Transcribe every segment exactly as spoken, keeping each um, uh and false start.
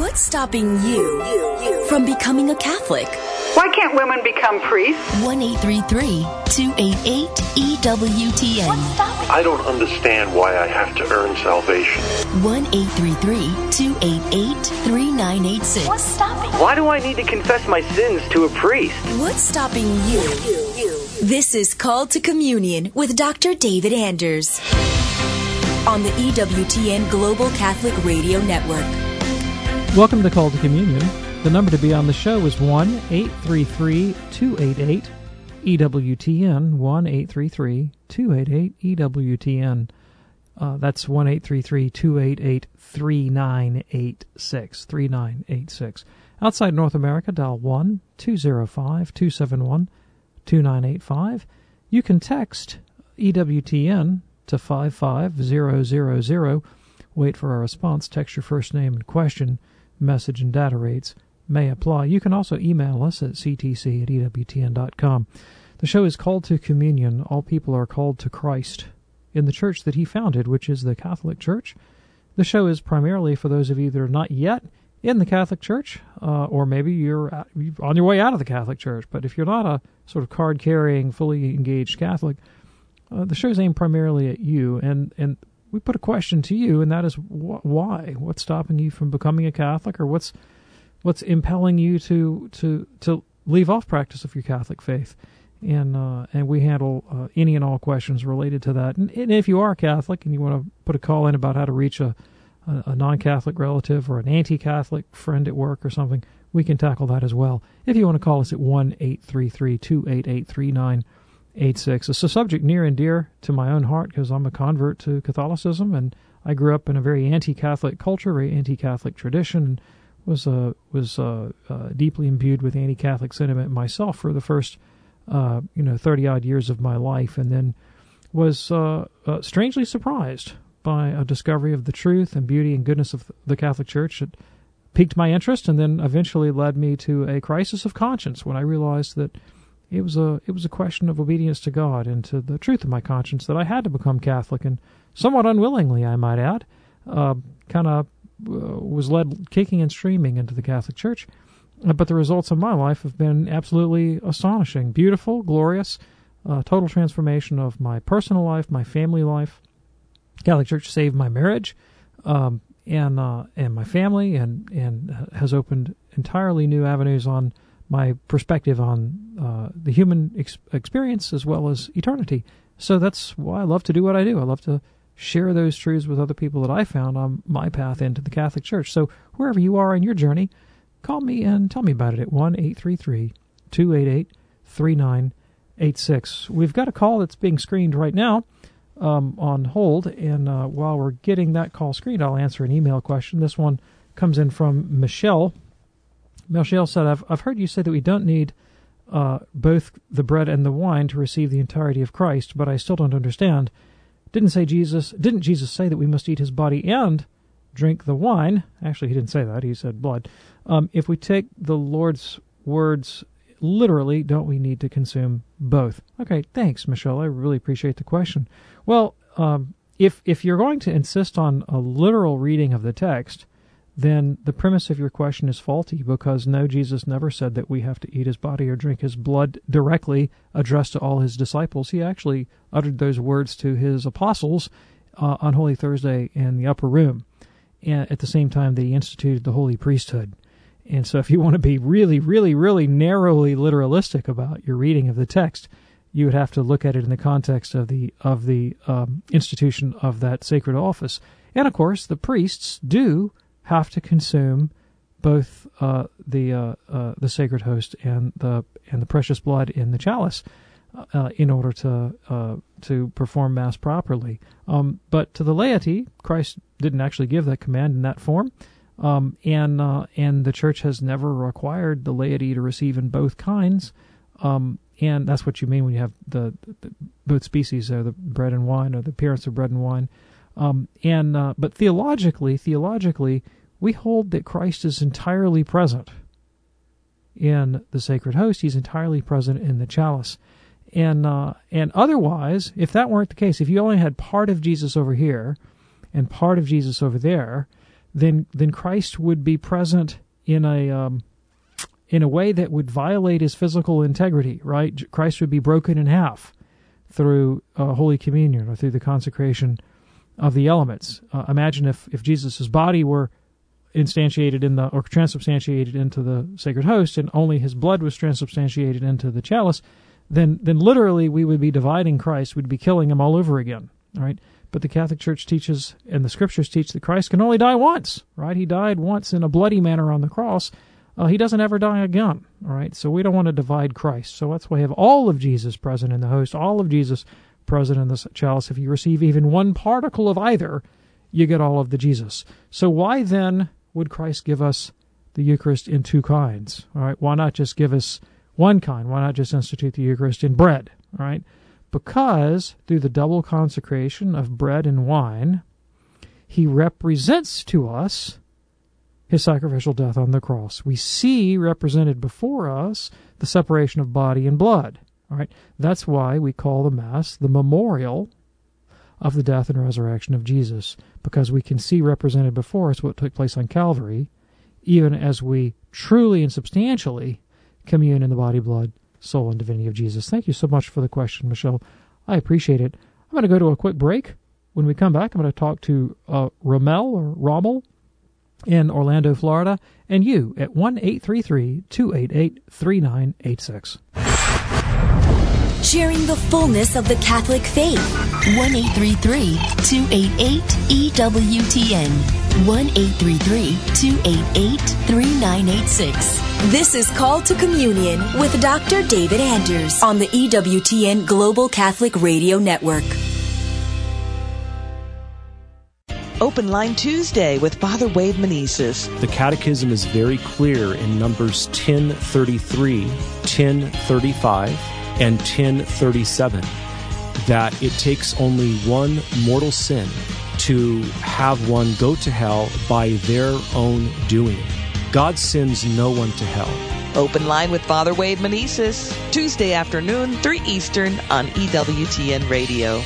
What's stopping you, you, you from becoming a Catholic? Why can't women become priests? one eight three three, two eight eight, E W T N. I don't understand why I have to earn salvation. one eight three three, two eight eight, three nine eight six. What's stopping? Why do I need to confess my sins to a priest? What's stopping you? you, you. This is Called to Communion with Doctor David Anders on the E W T N Global Catholic Radio Network. Welcome to Call to Communion. The number to be on the show is one eight three three, two eight eight, E W T N, one eight three three, two eight eight, E W T N. Uh, that's one eight three three, two eight eight, three nine eight six, three nine eight six. Outside North America, dial one two zero five, two seven one, two nine eight five. You can text E W T N to five five zero zero zero. Wait for a response. Text your first name and question. Message and data rates may apply. You can also email us at c t c at e w t n dot com. The show is Called to Communion. All people are called to Christ in the church that he founded, which is the Catholic Church. The show is primarily for those of you that are not yet in the Catholic Church, uh, or maybe you're on your way out of the Catholic Church. But if you're not a sort of card-carrying, fully engaged Catholic, uh, the show's aimed primarily at you, and, and we put a question to you, and that is wh- why? What's stopping you from becoming a Catholic, or what's what's impelling you to to, to leave off practice of your Catholic faith? And uh, and we handle uh, any and all questions related to that. And, and if you are Catholic and you want to put a call in about how to reach a, a, a non-Catholic relative or an anti-Catholic friend at work or something, we can tackle that as well. If you want to call us at one eight three three, two eight eight, three nine eight six. It's a subject near and dear to my own heart because I'm a convert to Catholicism, and I grew up in a very anti-Catholic culture, very anti-Catholic tradition, and was uh, was uh, uh, deeply imbued with anti-Catholic sentiment myself for the first uh, you know thirty-odd years of my life, and then was uh, uh, strangely surprised by a discovery of the truth and beauty and goodness of the Catholic Church that piqued my interest, and then eventually led me to a crisis of conscience when I realized that It was a it was a question of obedience to God and to the truth of my conscience that I had to become Catholic, and somewhat unwillingly, I might add, uh, kind of uh, was led kicking and streaming into the Catholic Church. Uh, but the results of my life have been absolutely astonishing, beautiful, glorious, uh, total transformation of my personal life, my family life. Catholic Church saved my marriage um, and uh, and my family, and and has opened entirely new avenues on my perspective on uh, the human ex- experience as well as eternity. So that's why I love to do what I do. I love to share those truths with other people that I found on my path into the Catholic Church. So wherever you are in your journey, call me and tell me about it at one eight three three, two eight eight, three nine eight six. We've got a call that's being screened right now um, on hold, and uh, while we're getting that call screened, I'll answer an email question. This one comes in from Michelle. Michelle said, I've, I've heard you say that we don't need uh, both the bread and the wine to receive the entirety of Christ, but I still don't understand. Didn't say Jesus? Didn't Jesus say that we must eat his body and drink the wine? Actually, he didn't say that. He said blood. Um, if we take the Lord's words literally, don't we need to consume both? Okay, thanks, Michelle. I really appreciate the question. Well, um, if if you're going to insist on a literal reading of the text, then the premise of your question is faulty, because no, Jesus never said that we have to eat his body or drink his blood directly addressed to all his disciples. He actually uttered those words to his apostles uh, on Holy Thursday in the upper room, and at the same time that he instituted the holy priesthood. And so if you want to be really, really, really narrowly literalistic about your reading of the text, you would have to look at it in the context of the of the um, institution of that sacred office. And of course, the priests do have to consume both uh, the uh, uh, the sacred host and the and the precious blood in the chalice uh, in order to uh, to perform Mass properly. Um, but to the laity, Christ didn't actually give that command in that form, um, and uh, and the Church has never required the laity to receive in both kinds. Um, and that's what you mean when you have the, the both species, or the bread and wine, or the appearance of bread and wine. Um, and uh, but theologically, theologically, we hold that Christ is entirely present in the sacred host. He's entirely present in the chalice. And uh, and otherwise, if that weren't the case, if you only had part of Jesus over here and part of Jesus over there, then then Christ would be present in a um, in a way that would violate his physical integrity, right? Christ would be broken in half through uh, Holy Communion or through the consecration of the elements. Uh, imagine if, if Jesus' body were instantiated in the, or transubstantiated into the sacred host, and only his blood was transubstantiated into the chalice, then then literally we would be dividing Christ, we'd be killing him all over again, right? But the Catholic Church teaches, and the Scriptures teach, that Christ can only die once, right? He died once in a bloody manner on the cross. Uh, he doesn't ever die again, all right? So we don't want to divide Christ. So that's why we have all of Jesus present in the host, all of Jesus present in the chalice. If you receive even one particle of either, you get all of the Jesus. So why then would Christ give us the Eucharist in two kinds, all right? Why not just give us one kind? Why not just institute the Eucharist in bread, all right? Because through the double consecration of bread and wine, he represents to us his sacrificial death on the cross. We see represented before us the separation of body and blood. All right, that's why we call the Mass the memorial of the death and resurrection of Jesus, because we can see represented before us what took place on Calvary, even as we truly and substantially commune in the body, blood, soul, and divinity of Jesus. Thank you so much for the question, Michelle. I appreciate it. I'm going to go to a quick break. When we come back, I'm going to talk to uh, Rommel or Rommel in Orlando, Florida, and you at one eight three three, two eight eight, three nine eight six. Sharing the fullness of the Catholic faith. one eight three three, two eight eight, E W T N. one eight three three, two eight eight, three nine eight six. This is Call to Communion with Doctor David Anders on the E W T N Global Catholic Radio Network. Open Line Tuesday with Father Wade Meneses. The Catechism is very clear in Numbers ten thirty-three, ten thirty-five, and ten thirty-seven that it takes only one mortal sin to have one go to hell by their own doing. God sends no one to hell. Open Line with Father Wade Meneses, Tuesday afternoon, three Eastern on E W T N Radio.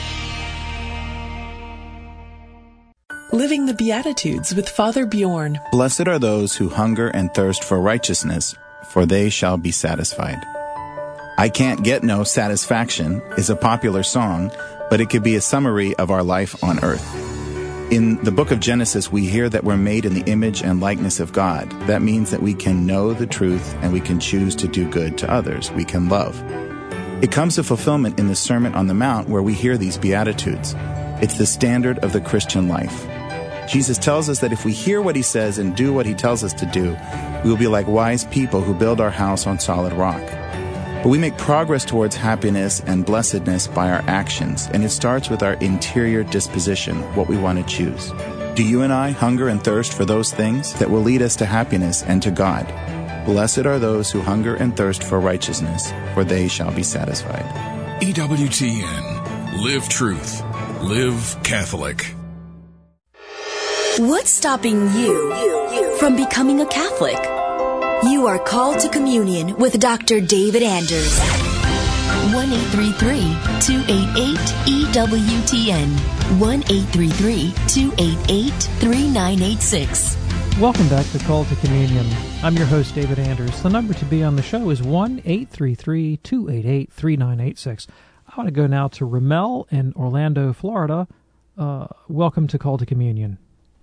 Living the Beatitudes with Father Bjorn. Blessed are those who hunger and thirst for righteousness, for they shall be satisfied. I Can't Get No Satisfaction is a popular song, but it could be a summary of our life on earth. In the book of Genesis, we hear that we're made in the image and likeness of God. That means that we can know the truth and we can choose to do good to others. We can love. It comes to fulfillment in the Sermon on the Mount where we hear these Beatitudes. It's the standard of the Christian life. Jesus tells us that if we hear what he says and do what he tells us to do, we will be like wise people who build our house on solid rock. But we make progress towards happiness and blessedness by our actions, and it starts with our interior disposition, what we want to choose. Do you and I hunger and thirst for those things that will lead us to happiness and to God? Blessed are those who hunger and thirst for righteousness, for they shall be satisfied. E W T N. Live truth. Live Catholic. What's stopping you from becoming a Catholic? You are called to communion with Doctor David Anders. one eight three three, two eight eight, E W T N. one eight three three, two eight eight, three nine eight six. Welcome back to Call to Communion. I'm your host, David Anders. The number to be on the show is one eight three three, two eight eight, three nine eight six. I want to go now to Rommel in Orlando, Florida. Uh, welcome to Call to Communion.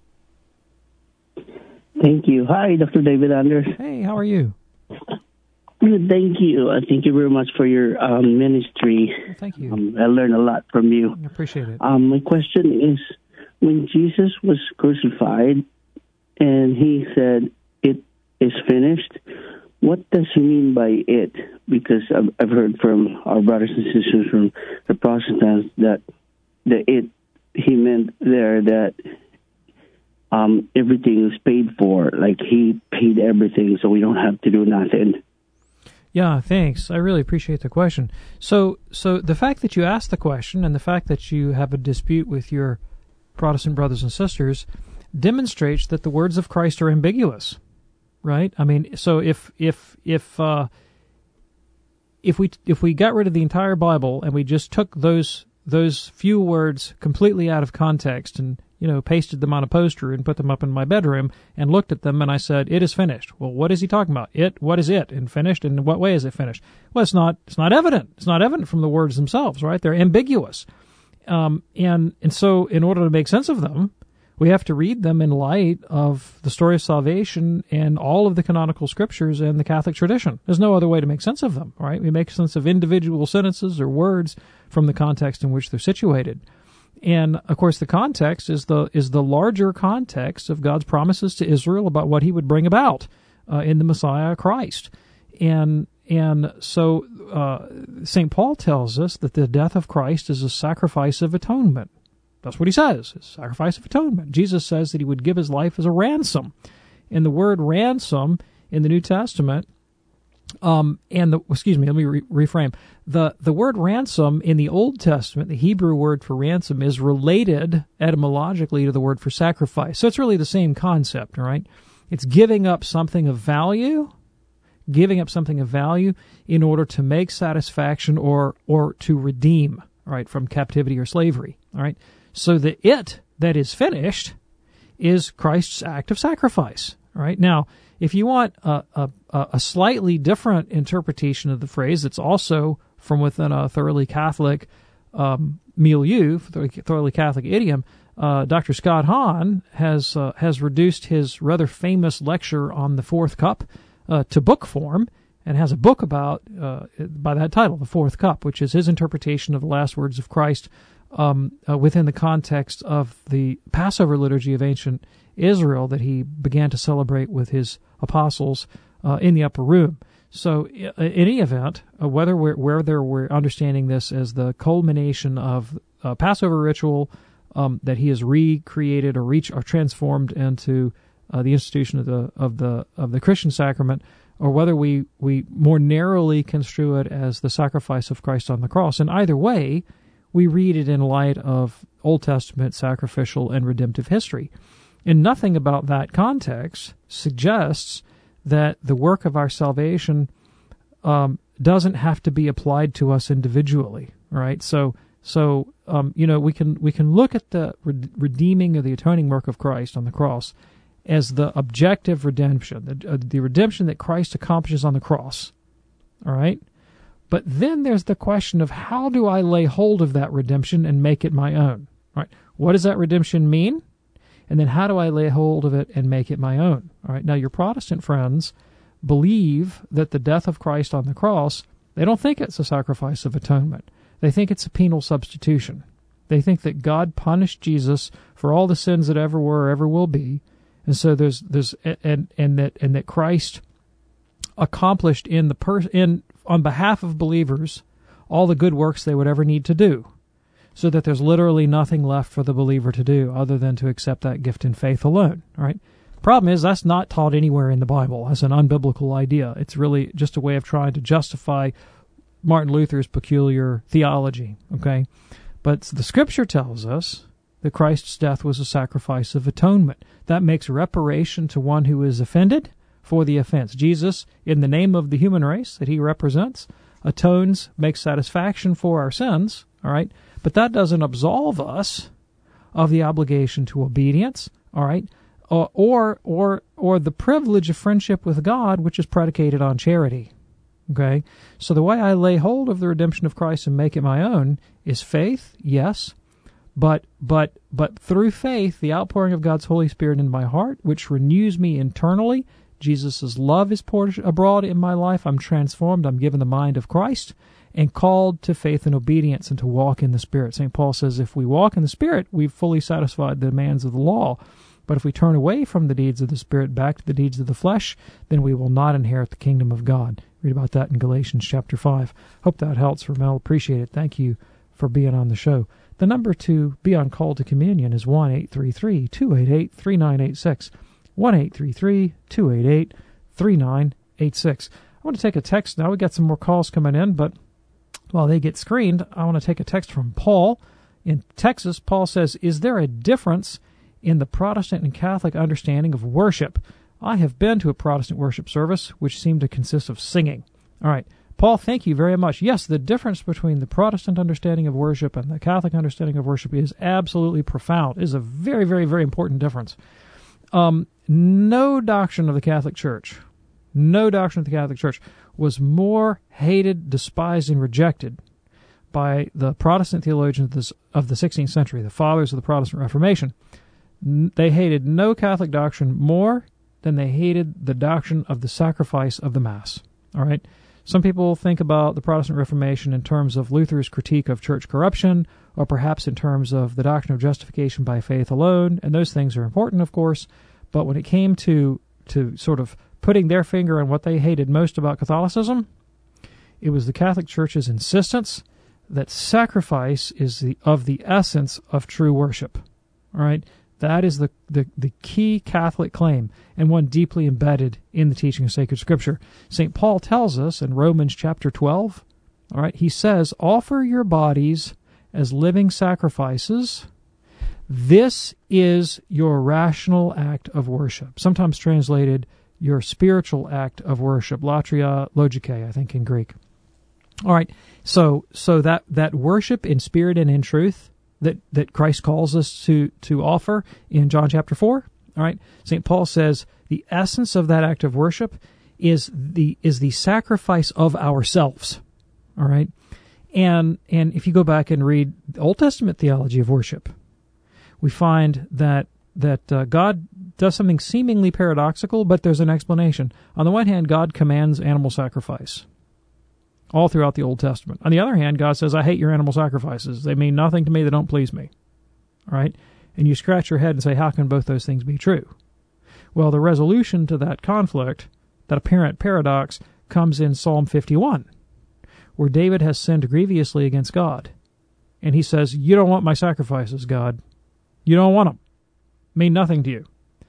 Thank you. Hi, Doctor David Anders. Hey, how are you? Good, thank you. Uh, thank you very much for your um, ministry. Well, thank you. Um, I learned a lot from you. I appreciate it. Um, my question is, when Jesus was crucified and he said, "It is finished," what does he mean by it? Because I've, I've heard from our brothers and sisters from the Protestants that the it he meant there that Um, everything is paid for, like he paid everything, so we don't have to do nothing. Yeah, thanks. I really appreciate the question. So, so the fact that you asked the question and the fact that you have a dispute with your Protestant brothers and sisters demonstrates that the words of Christ are ambiguous, right? I mean, so if if if uh, if we if we got rid of the entire Bible and we just took those those few words completely out of context and you know, pasted them on a poster and put them up in my bedroom and looked at them and I said, it is finished. Well, what is he talking about? It, what is it? And finished? And in what way is it finished? Well, it's not, it's not evident. It's not evident from the words themselves, right? They're ambiguous. Um, and, and so in order to make sense of them, we have to read them in light of the story of salvation and all of the canonical scriptures and the Catholic tradition. There's no other way to make sense of them, right? We make sense of individual sentences or words from the context in which they're situated. And, of course, the context is the is the larger context of God's promises to Israel about what he would bring about uh, in the Messiah Christ. And and so uh, Saint Paul tells us that the death of Christ is a sacrifice of atonement. That's what he says, a sacrifice of atonement. Jesus says that he would give his life as a ransom. And the word ransom in the New Testament, um, and the, excuse me, let me re- reframe. The, the word ransom in the Old Testament, the Hebrew word for ransom, is related etymologically to the word for sacrifice. So it's really the same concept, all right? It's giving up something of value, giving up something of value in order to make satisfaction or, or to redeem, all right, from captivity or slavery, all right? So the it that is finished is Christ's act of sacrifice. All right. Now, if you want a, a, a slightly different interpretation of the phrase that's also from within a thoroughly Catholic um, milieu, thoroughly Catholic idiom, uh, Doctor Scott Hahn has uh, has reduced his rather famous lecture on the Fourth Cup uh, to book form, and has a book about uh, by that title, The Fourth Cup, which is his interpretation of the last words of Christ um, uh, within the context of the Passover liturgy of ancient Israel that he began to celebrate with his apostles uh, in the upper room. So in any event, uh, whether we're, whether we're understanding this as the culmination of uh, Passover ritual um, that he has recreated or reach or transformed into uh, the institution of the of the of the Christian sacrament, or whether we, we more narrowly construe it as the sacrifice of Christ on the cross. In either way, we read it in light of Old Testament sacrificial and redemptive history. And nothing about that context suggests that the work of our salvation um, doesn't have to be applied to us individually, right? So, so um, you know, we can we can look at the redeeming or the atoning work of Christ on the cross as the objective redemption, the, uh, the redemption that Christ accomplishes on the cross, all right? But then there's the question of how do I lay hold of that redemption and make it my own, all right? What does that redemption mean? And then how do I lay hold of it and make it my own, all right? Now, your Protestant friends believe that the death of Christ on the cross, they don't think it's a sacrifice of atonement. They think it's a penal substitution. They think that God punished Jesus for all the sins that ever were or ever will be. And so there's there's and and that and that Christ accomplished in the per, in on behalf of believers all the good works they would ever need to do, so that there's literally nothing left for the believer to do other than to accept that gift in faith alone. All right. Problem is that's not taught anywhere in the Bible as an unbiblical idea. It's really just a way of trying to justify Martin Luther's peculiar theology. Okay, but the Scripture tells us that Christ's death was a sacrifice of atonement. That makes reparation to one who is offended for the offense. Jesus, in the name of the human race that he represents, atones, makes satisfaction for our sins, all right? But that doesn't absolve us of the obligation to obedience, all right? Or, or, or, or the privilege of friendship with God, which is predicated on charity, okay? So the way I lay hold of the redemption of Christ and make it my own is faith, yes, But but but through faith, the outpouring of God's Holy Spirit in my heart, which renews me internally. Jesus' love is poured abroad in my life. I'm transformed. I'm given the mind of Christ and called to faith and obedience and to walk in the Spirit. Saint Paul says if we walk in the Spirit, we've fully satisfied the demands of the law. But if we turn away from the deeds of the Spirit back to the deeds of the flesh, then we will not inherit the kingdom of God. Read about that in Galatians chapter five. Hope that helps, Ramel. Appreciate it. Thank you for being on the show. The number to be on call to communion is one eight three three, two eight eight, three nine eight six. one eight three three, two eight eight, three nine eight six. I want to take a text now. We got some more calls coming in, but while they get screened, I want to take a text from Paul in Texas. Paul says, is there a difference in the Protestant and Catholic understanding of worship? I have been to a Protestant worship service which seemed to consist of singing. All right. Paul, thank you very much. Yes, the difference between the Protestant understanding of worship and the Catholic understanding of worship is absolutely profound. It is a very, very, very important difference. Um, no doctrine of the Catholic Church, no doctrine of the Catholic Church was more hated, despised, and rejected by the Protestant theologians of, this, of the sixteenth century, the fathers of the Protestant Reformation. N- they hated no Catholic doctrine more than they hated the doctrine of the sacrifice of the Mass. All right? Some people think about the Protestant Reformation in terms of Luther's critique of church corruption, or perhaps in terms of the doctrine of justification by faith alone, and those things are important, of course, but when it came to, to sort of putting their finger on what they hated most about Catholicism, it was the Catholic Church's insistence that sacrifice is the of the essence of true worship. All right? That is the, the, the key Catholic claim, and one deeply embedded in the teaching of sacred Scripture. Saint Paul tells us in Romans chapter twelve, all right, he says, offer your bodies as living sacrifices. This is your rational act of worship. Sometimes translated, your spiritual act of worship. Latria logike, I think, in Greek. All right, so so that, that worship in spirit and in truth that, that Christ calls us to, to offer in John chapter four, all right, Saint Paul says the essence of that act of worship is the is the sacrifice of ourselves, all right? And and if you go back and read the Old Testament theology of worship, we find that that uh, God does something seemingly paradoxical, but there's an explanation. On the one hand, God commands animal sacrifice all throughout the Old Testament. On the other hand, God says, I hate your animal sacrifices. They mean nothing to me. They don't please me. All right? And you scratch your head and say, how can both those things be true? Well, the resolution to that conflict, that apparent paradox, comes in Psalm fifty-one, where David has sinned grievously against God. And he says, you don't want my sacrifices, God. You don't want them. Mean nothing to you.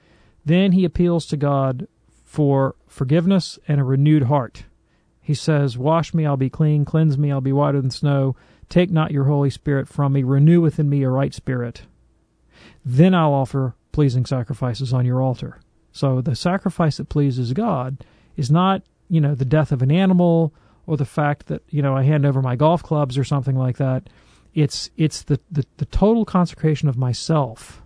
Then he appeals to God for forgiveness and a renewed heart. He says, wash me, I'll be clean. Cleanse me, I'll be whiter than snow. Take not your Holy Spirit from me. Renew within me a right spirit. Then I'll offer pleasing sacrifices on your altar. So the sacrifice that pleases God is not, you know, the death of an animal or the fact that, you know, I hand over my golf clubs or something like that. It's it's the, the, the total consecration of myself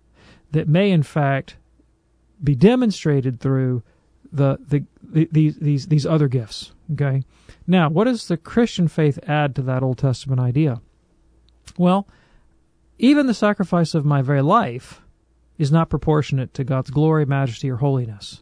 that may, in fact, be demonstrated through the, the, the these these these other gifts. Okay. Now, what does the Christian faith add to that Old Testament idea? Well, even the sacrifice of my very life is not proportionate to God's glory, majesty, or holiness.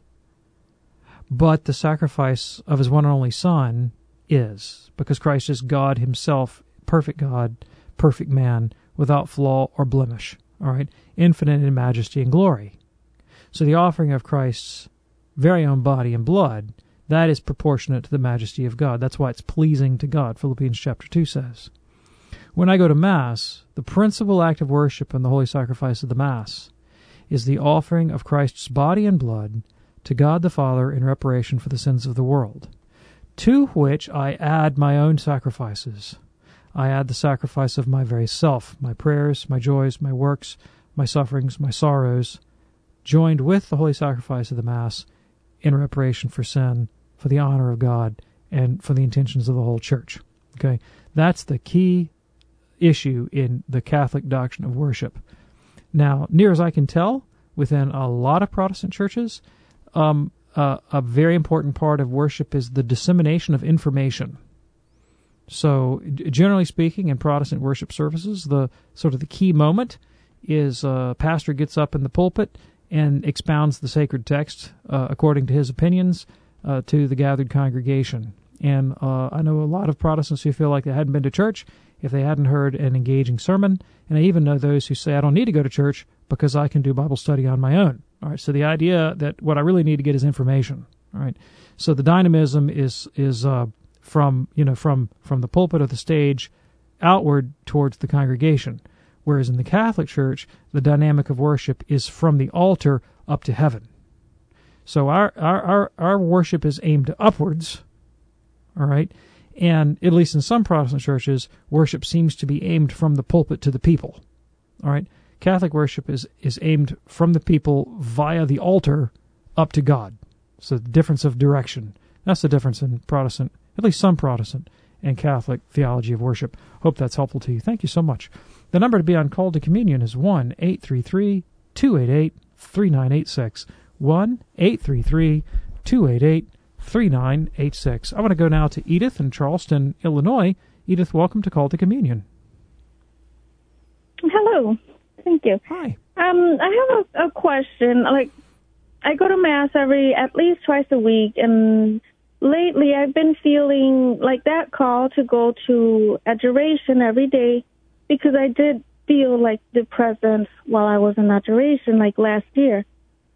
But the sacrifice of his one and only Son is, because Christ is God himself, perfect God, perfect man, without flaw or blemish, all right, infinite in majesty and glory. So the offering of Christ's very own body and blood, that is proportionate to the majesty of God. That's why it's pleasing to God, Philippians chapter two says. When I go to Mass, the principal act of worship in the holy sacrifice of the Mass is the offering of Christ's body and blood to God the Father in reparation for the sins of the world, to which I add my own sacrifices. I add the sacrifice of my very self, my prayers, my joys, my works, my sufferings, my sorrows, joined with the holy sacrifice of the Mass in reparation for sin, for the honor of God, and for the intentions of the whole Church. Okay, that's the key issue in the Catholic doctrine of worship. Now, near as I can tell, within a lot of Protestant churches, um, uh, a very important part of worship is the dissemination of information. So, generally speaking, in Protestant worship services, the sort of the key moment is a uh, pastor gets up in the pulpit and expounds the sacred text uh, according to his opinions uh, to the gathered congregation. And uh, I know a lot of Protestants who feel like they hadn't been to church if they hadn't heard an engaging sermon, and I even know those who say, I don't need to go to church because I can do Bible study on my own. All right, so the idea that what I really need to get is information. All right, so the dynamism is is uh, from you know from from the pulpit or the stage outward towards the congregation, whereas in the Catholic Church the dynamic of worship is from the altar up to heaven. So our our our, our worship is aimed upwards. All right. And at least in some Protestant churches, worship seems to be aimed from the pulpit to the people. All right? Catholic worship is, is aimed from the people via the altar up to God. So the difference of direction. That's the difference in Protestant at least some Protestant and Catholic theology of worship. Hope that's helpful to you. Thank you so much. The number to be on Call to Communion is one eight three three, two eight eight, three nine eight six. one eight three three, two eight eight, three nine eight six. I want to go now to Edith in Charleston, Illinois. Edith, welcome to Call to Communion. Hello. Thank you. Hi. Um, I have a, a question. Like, I go to Mass every, at least twice a week, and lately I've been feeling like that call to go to adoration every day, because I did feel like the presence while I was in adoration, like last year.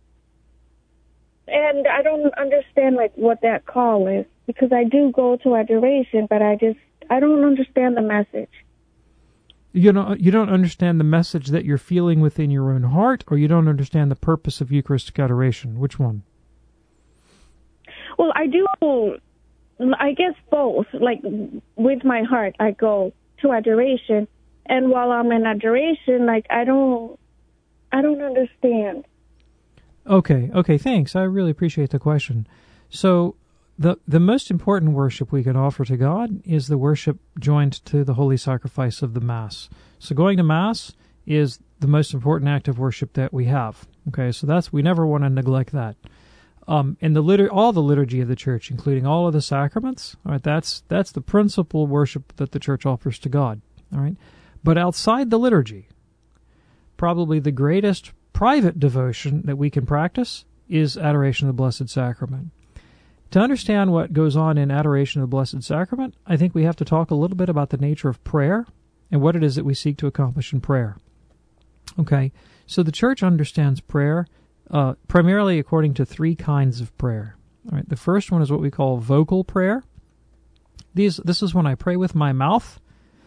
And I don't understand, like, what that call is, because I do go to adoration, but I just, I don't understand the message. You don't, you don't understand the message that you're feeling within your own heart, or you don't understand the purpose of Eucharistic adoration? Which one? Well, I do, I guess both. Like, with my heart, I go to adoration. And while I'm in adoration, like, I don't, I don't understand. Okay, okay, thanks. I really appreciate the question. So, the the most important worship we can offer to God is the worship joined to the holy sacrifice of the Mass. So going to Mass is the most important act of worship that we have. Okay, so that's, we never want to neglect that. Um, and the litur- all the liturgy of the Church, including all of the sacraments, all right, that's that's the principal worship that the Church offers to God. All right, but outside the liturgy, probably the greatest private devotion that we can practice is adoration of the Blessed Sacrament. To understand what goes on in adoration of the Blessed Sacrament, I think we have to talk a little bit about the nature of prayer and what it is that we seek to accomplish in prayer. Okay, so the Church understands prayer uh, primarily according to three kinds of prayer. All right, the first one is what we call vocal prayer. These, this is when I pray with my mouth,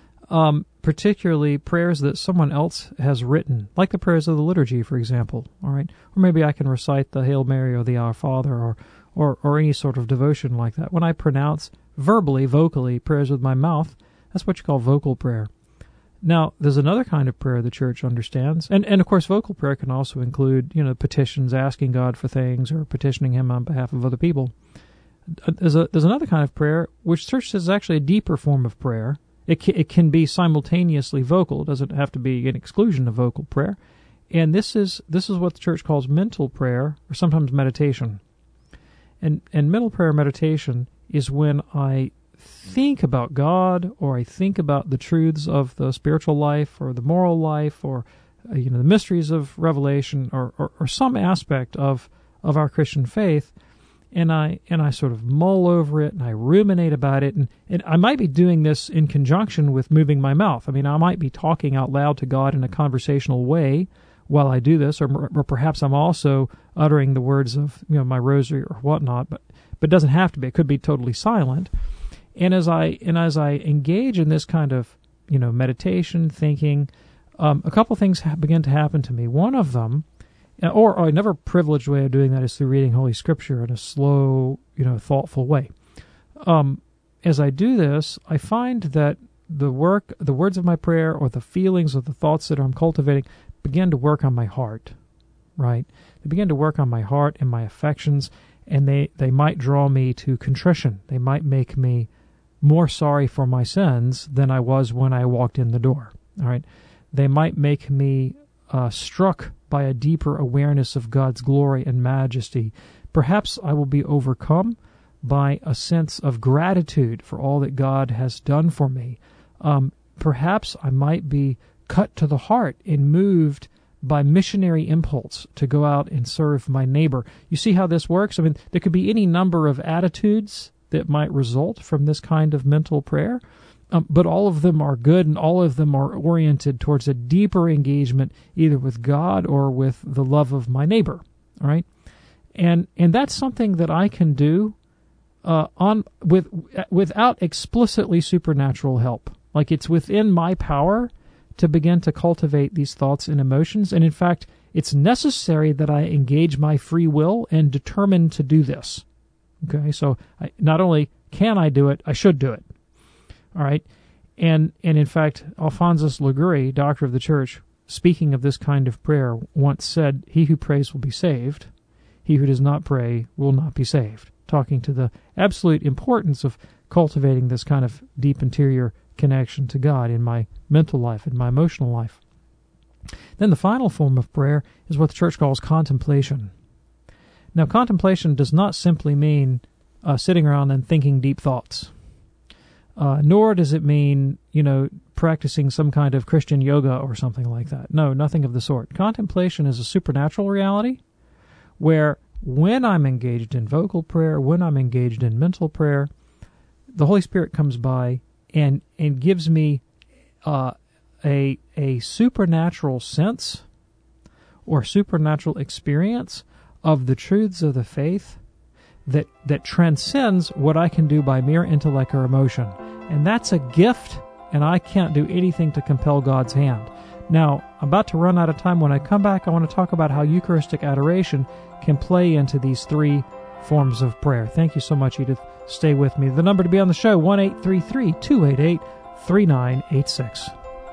um, particularly prayers that someone else has written, like the prayers of the liturgy, for example. All right, or maybe I can recite the Hail Mary or the Our Father, or Or, or any sort of devotion like that. When I pronounce verbally, vocally, prayers with my mouth, that's what you call vocal prayer. Now, there's another kind of prayer the Church understands, and, and of course vocal prayer can also include, you know, petitions, asking God for things, or petitioning Him on behalf of other people. There's, a, there's another kind of prayer, which the Church says is actually a deeper form of prayer. It can, it can be simultaneously vocal. It doesn't have to be an exclusion of vocal prayer. And this is this is what the Church calls mental prayer, or sometimes meditation. And, and mental prayer meditation is when I think about God, or I think about the truths of the spiritual life, or the moral life, or uh, you know, the mysteries of revelation, or, or, or some aspect of, of our Christian faith, and I and I sort of mull over it, and I ruminate about it, and, and I might be doing this in conjunction with moving my mouth. I mean, I might be talking out loud to God in a conversational way while I do this, or, or perhaps I'm also uttering the words of, you know, my rosary or whatnot, but but it doesn't have to be. It could be totally silent. And as I and as I engage in this kind of, you know, meditation, thinking, um, a couple things ha- begin to happen to me. One of them, or, or another privileged way of doing that, is through reading Holy Scripture in a slow, you know, thoughtful way. Um, as I do this, I find that the work, the words of my prayer, or the feelings or the thoughts that I'm cultivating, begin to work on my heart, right? They begin to work on my heart and my affections, and they, they might draw me to contrition. They might make me more sorry for my sins than I was when I walked in the door, all right? They might make me uh, struck by a deeper awareness of God's glory and majesty. Perhaps I will be overcome by a sense of gratitude for all that God has done for me. Um, perhaps I might be cut to the heart and moved by missionary impulse to go out and serve my neighbor. You see how this works? I mean, there could be any number of attitudes that might result from this kind of mental prayer, um, but all of them are good, and all of them are oriented towards a deeper engagement either with God or with the love of my neighbor, all right? And and that's something that I can do uh, on with without explicitly supernatural help. Like, it's within my power to begin to cultivate these thoughts and emotions. And in fact, it's necessary that I engage my free will and determine to do this. Okay, so I, not only can I do it, I should do it. All right, and and in fact, Alphonsus Liguori, Doctor of the Church, speaking of this kind of prayer, once said, "He who prays will be saved. He who does not pray will not be saved," talking to the absolute importance of cultivating this kind of deep interior connection to God in my mental life, in my emotional life. Then the final form of prayer is what the church calls contemplation. Now, contemplation does not simply mean uh, sitting around and thinking deep thoughts, uh, nor does it mean, you know, practicing some kind of Christian yoga or something like that. No, nothing of the sort. Contemplation is a supernatural reality where when I'm engaged in vocal prayer, when I'm engaged in mental prayer, the Holy Spirit comes by and and gives me uh, a a supernatural sense or supernatural experience of the truths of the faith that that transcends what I can do by mere intellect or emotion. And that's a gift, and I can't do anything to compel God's hand. Now, I'm about to run out of time. When I come back, I want to talk about how Eucharistic adoration can play into these three forms of prayer. Thank you so much, Edith. Stay with me. The number to be on the show, one eight three three, two eight eight, three nine eight six.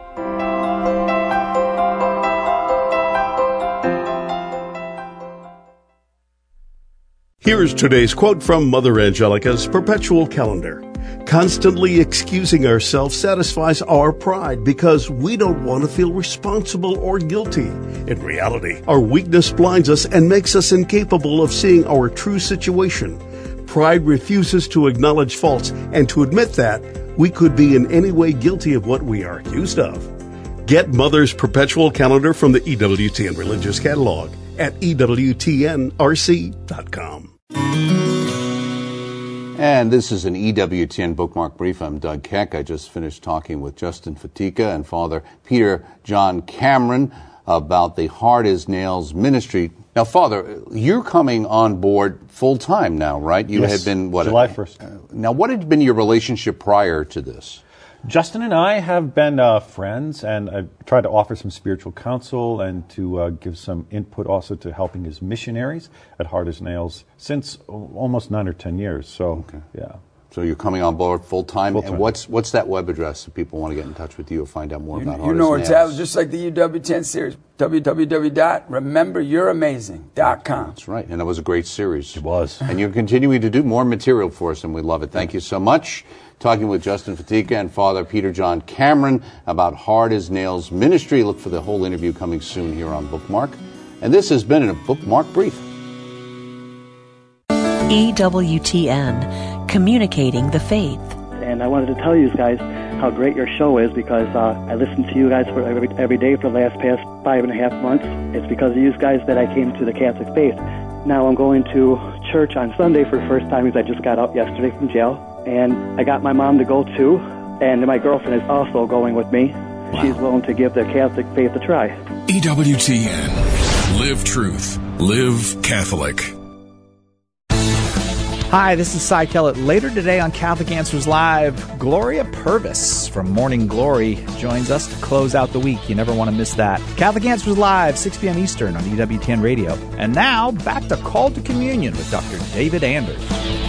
Here is today's quote from Mother Angelica's Perpetual Calendar. Constantly excusing ourselves satisfies our pride because we don't want to feel responsible or guilty. In reality, our weakness blinds us and makes us incapable of seeing our true situation. Pride refuses to acknowledge faults and to admit that we could be in any way guilty of what we are accused of. Get Mother's Perpetual Calendar from the E W T N Religious Catalog at E W T N R C dot com. And this is an E W T N Bookmark Brief. I'm Doug Keck. I just finished talking with Justin Fatica and Father Peter John Cameron about the Hard as Nails ministry. Now, Father, you're coming on board full-time now, right? You yes, had been, what? July first. Uh, now, what had been your relationship prior to this? Justin and I have been uh, friends, and I've tried to offer some spiritual counsel and to uh, give some input also to helping his missionaries at Hard as Nails since almost nine or ten years. So, okay. yeah. So you're coming on board full-time. Full-time. And what's what's that web address if people want to get in touch with you or find out more you, about you Hard know as it's Nails? out, just like the U W ten series, w w w dot remember you're amazing dot com. That's right, and it was a great series. It was. And you're continuing to do more material for us, and we love it. Thank you so much. Talking with Justin Fatica and Father Peter John Cameron about Hard as Nails ministry. Look for the whole interview coming soon here on Bookmark. And this has been a Bookmark Brief. E W T N, communicating the faith. And I wanted to tell you guys how great your show is because uh, I listen to you guys for every, every day for the last past five and a half months. It's because of you guys that I came to the Catholic faith. Now I'm going to church on Sunday for the first time because I just got out yesterday from jail. And I got my mom to go too, and my girlfriend is also going with me. Wow. She's willing to give the Catholic faith a try. E W T N. Live truth. Live Catholic. Hi, this is Cy Kellett. Later today on Catholic Answers Live, Gloria Purvis from Morning Glory joins us to close out the week. You never want to miss that. Catholic Answers Live, six p.m. Eastern on E W T N Radio. And now, back to Call to Communion with Doctor David Anders.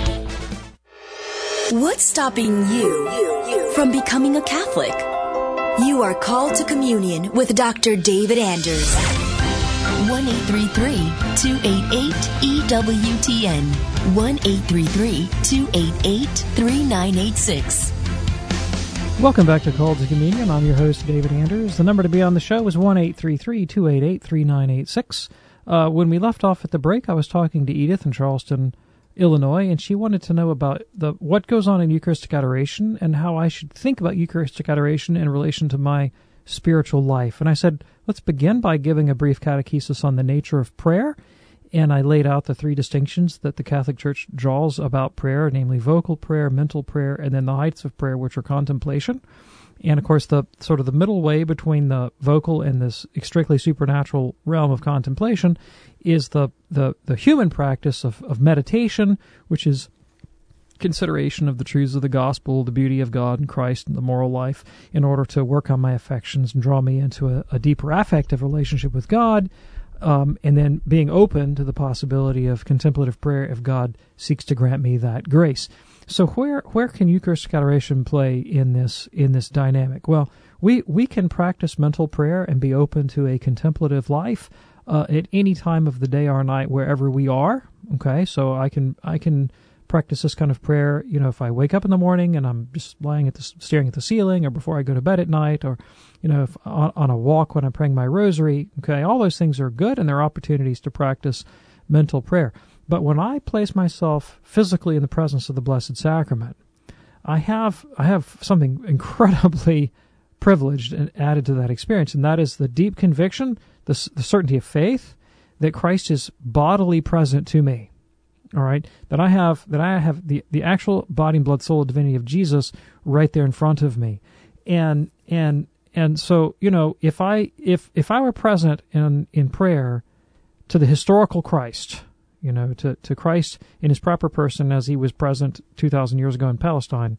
What's stopping you from becoming a Catholic? You are called to communion with Doctor David Anders. one eight three three, two eight eight, E W T N. one eight three three, two eight eight, three nine eight six. Welcome back to Call to Communion. I'm your host, David Anders. The number to be on the show is one eight three three, two eight eight, three nine eight six. Uh, when we left off at the break, I was talking to Edith in Charleston, Illinois, and she wanted to know about the what goes on in Eucharistic adoration and how I should think about Eucharistic adoration in relation to my spiritual life. And I said, let's begin by giving a brief catechesis on the nature of prayer. And I laid out the three distinctions that the Catholic Church draws about prayer, namely vocal prayer, mental prayer, and then the heights of prayer, which are contemplation. And, of course, the sort of the middle way between the vocal and this strictly supernatural realm of contemplation is the, the, the human practice of, of meditation, which is consideration of the truths of the gospel, the beauty of God and Christ and the moral life, in order to work on my affections and draw me into a, a deeper affective relationship with God, um, and then being open to the possibility of contemplative prayer if God seeks to grant me that grace. So where where can Eucharistic adoration play in this in this dynamic? Well, we, we can practice mental prayer and be open to a contemplative life uh, at any time of the day or night, wherever we are. Okay, so I can I can practice this kind of prayer, you know, if I wake up in the morning and I'm just lying at the, staring at the ceiling, or before I go to bed at night, or, you know, if on, on a walk when I'm praying my rosary. Okay, all those things are good, and they're opportunities to practice mental prayer. But when I place myself physically in the presence of the Blessed Sacrament, I have I have something incredibly privileged and added to that experience, and that is the deep conviction, the, the certainty of faith that Christ is bodily present to me. All right, that I have that I have the, the actual body and blood, soul, and divinity of Jesus right there in front of me, and and and so you know if I if if I were present in in prayer to the historical Christ, you know, to to Christ in his proper person as he was present two thousand years ago in Palestine,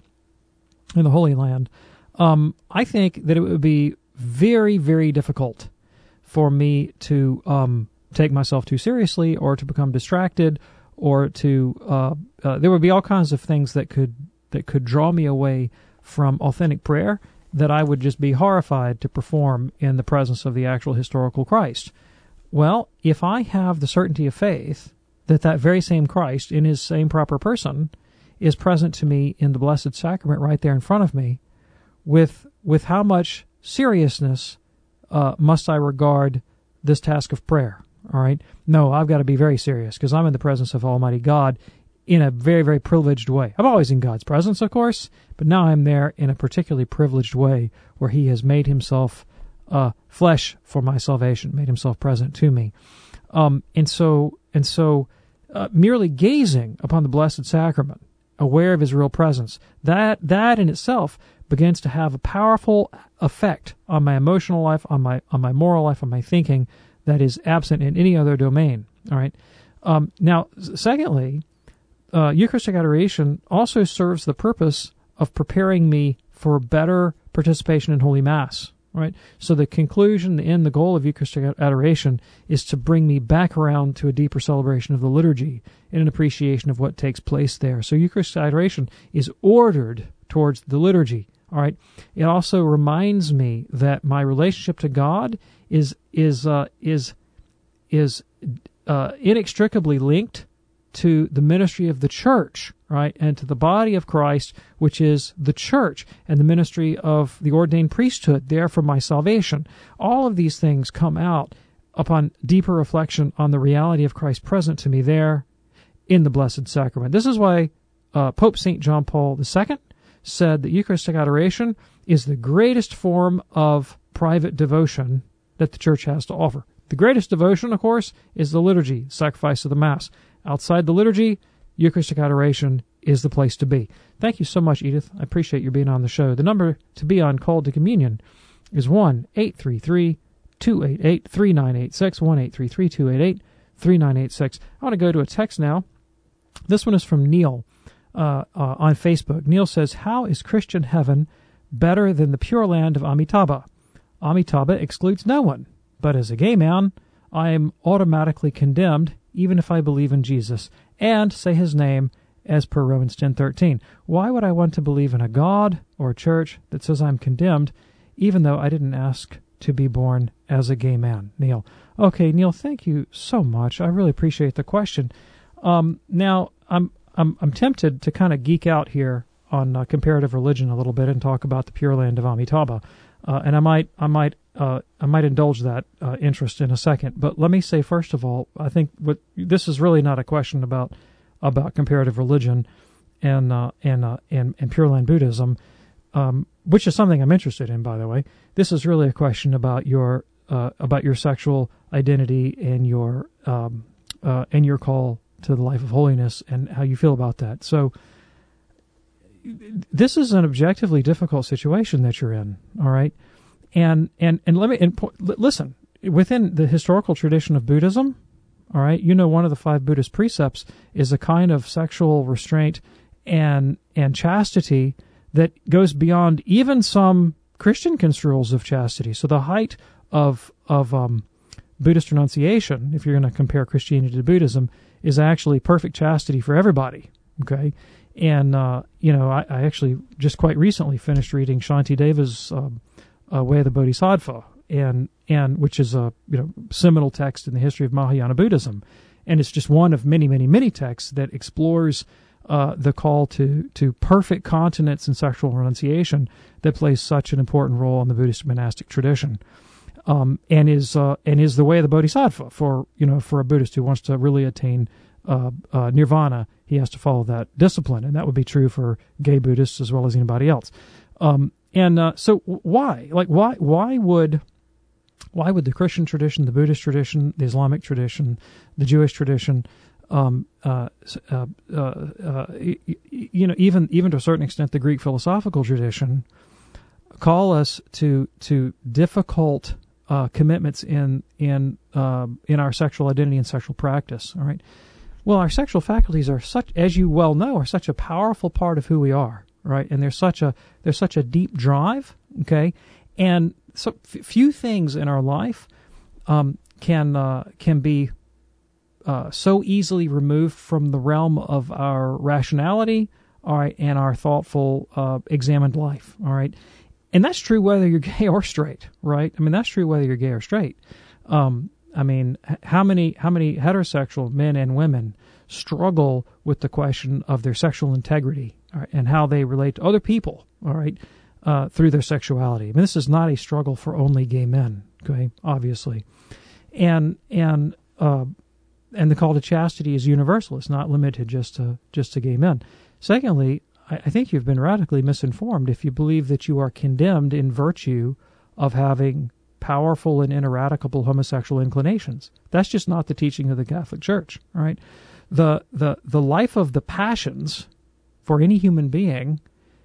in the Holy Land, um, I think that it would be very very difficult for me to um, take myself too seriously, or to become distracted, or to uh, uh, there would be all kinds of things that could that could draw me away from authentic prayer that I would just be horrified to perform in the presence of the actual historical Christ. Well, if I have the certainty of faith that that very same Christ, in his same proper person, is present to me in the Blessed Sacrament right there in front of me, with with how much seriousness uh, must I regard this task of prayer? All right? No, I've got to be very serious, because I'm in the presence of Almighty God in a very, very privileged way. I'm always in God's presence, of course, but now I'm there in a particularly privileged way, where he has made himself uh, flesh for my salvation, made himself present to me. Um, and so, and so uh, merely gazing upon the Blessed Sacrament, aware of his real presence, that that in itself begins to have a powerful effect on my emotional life, on my on my moral life, on my thinking, that is absent in any other domain. All right. Um, now, secondly, uh, Eucharistic adoration also serves the purpose of preparing me for better participation in Holy Mass. Right. So the conclusion, the end, the goal of Eucharistic adoration is to bring me back around to a deeper celebration of the liturgy and an appreciation of what takes place there. So Eucharistic adoration is ordered towards the liturgy. All right. It also reminds me that my relationship to God is is uh, is is uh, inextricably linked to the ministry of the church, right, and to the body of Christ, which is the church, and the ministry of the ordained priesthood there for my salvation. All of these things come out upon deeper reflection on the reality of Christ present to me there in the Blessed Sacrament. This is why uh, Pope Saint John Paul the Second said that Eucharistic adoration is the greatest form of private devotion that the Church has to offer. The greatest devotion, of course, is the liturgy, sacrifice of the Mass. Outside the liturgy, Eucharistic adoration is the place to be. Thank you so much, Edith. I appreciate you being on the show. The number to be on Called to Communion is one eight three three, two eight eight, three nine eight six, one eight three three, two eight eight, three nine eight six. I want to go to a text now. This one is from Neil uh, uh, on Facebook. Neil says, how is Christian heaven better than the Pure Land of Amitabha? Amitabha excludes no one, but as a gay man, I am automatically condemned even if I believe in Jesus and say his name as per Romans ten thirteen. Why would I want to believe in a God or a church that says I'm condemned, even though I didn't ask to be born as a gay man? Neil. Okay, Neil, thank you so much. I really appreciate the question. Um, now, I'm I'm I'm tempted to kind of geek out here on uh, comparative religion a little bit and talk about the Pure Land of Amitabha, uh, and I might I might uh, I might indulge that uh, interest in a second. But let me say first of all, I think what this is really not a question about about comparative religion and uh, and, uh, and and Pure Land Buddhism, um, which is something I'm interested in, by the way. This is really a question about your uh, about your sexual identity and your um, uh, and your call to the life of holiness and how you feel about that. So this is an objectively difficult situation that you're in, all right? And and and let me and listen, within the historical tradition of Buddhism, all right, you know, one of the five Buddhist precepts is a kind of sexual restraint and and chastity that goes beyond even some Christian construals of chastity. So the height of of um, Buddhist renunciation, if you're going to compare Christianity to Buddhism, is actually perfect chastity for everybody. Okay, and uh, you know, I, I actually just quite recently finished reading Shantideva's uh, uh, Way of the Bodhisattva, and and which is a you know seminal text in the history of Mahayana Buddhism, and it's just one of many, many, many texts that explores uh, the call to, to perfect continence and sexual renunciation that plays such an important role in the Buddhist monastic tradition, um, and is uh, and is the way of the Bodhisattva for you know for a Buddhist who wants to really attain uh, uh, nirvana. He has to follow that discipline, and that would be true for gay Buddhists as well as anybody else. Um, and uh, so, why, like, why, why would, why would the Christian tradition, the Buddhist tradition, the Islamic tradition, the Jewish tradition, um, uh, uh, uh, uh, you know, even even to a certain extent, the Greek philosophical tradition, call us to to difficult uh, commitments in in uh, in our sexual identity and sexual practice? All right. Well, our sexual faculties are such, as you well know, are such a powerful part of who we are, right? And there's such a there's such a deep drive, okay? And so f- few things in our life um, can uh, can be uh, so easily removed from the realm of our rationality, all right, and our thoughtful, uh, examined life, all right? And that's true whether you're gay or straight, right? I mean, that's true whether you're gay or straight. Um, I mean, how many how many heterosexual men and women struggle with the question of their sexual integrity, all right, and how they relate to other people, all right, uh, through their sexuality? I mean, this is not a struggle for only gay men, okay, obviously. And and uh, and the call to chastity is universal. It's not limited just to just to gay men. Secondly, I, I think you've been radically misinformed if you believe that you are condemned in virtue of having powerful and ineradicable homosexual inclinations. That's just not the teaching of the Catholic Church, all right? The the the life of the passions for any human being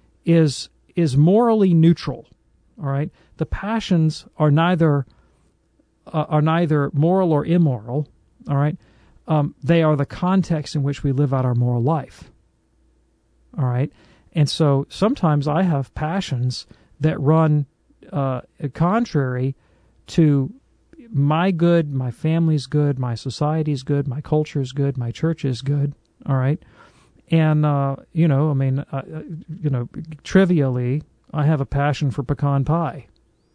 is is morally neutral, all right? The passions are neither uh, are neither moral or immoral, all right? Um, they are the context in which we live out our moral life, all right? And so sometimes I have passions that run uh, contrary to my good, my family's good, my society's good, my culture's good, my church is good, all right? And, uh, you know, I mean, uh, you know, trivially, I have a passion for pecan pie.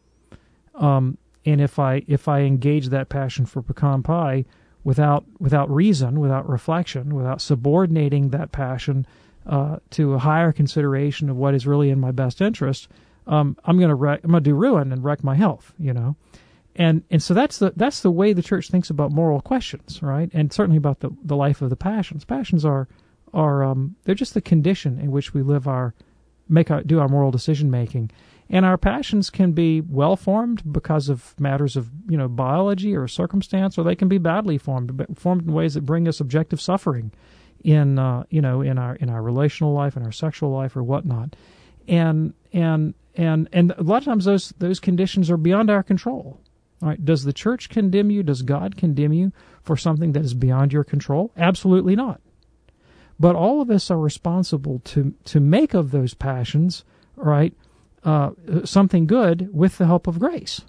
Um, and if I if I engage that passion for pecan pie without without reason, without reflection, without subordinating that passion uh, to a higher consideration of what is really in my best interest, um, I'm gonna wreck, I'm gonna do ruin and wreck my health, you know. And and so that's the that's the way the church thinks about moral questions, right? And certainly about the, the life of the passions. Passions are are um, they're just the condition in which we live our make our do our moral decision making. And our passions can be well formed because of matters of, you know, biology or circumstance, or they can be badly formed, but formed in ways that bring us objective suffering in uh, you know in our in our relational life, in our sexual life, or whatnot. And and and and a lot of times those those conditions are beyond our control. All right. Does the church condemn you? Does God condemn you for something that is beyond your control? Absolutely not. But all of us are responsible to to make of those passions, right, uh, something good with the help of grace.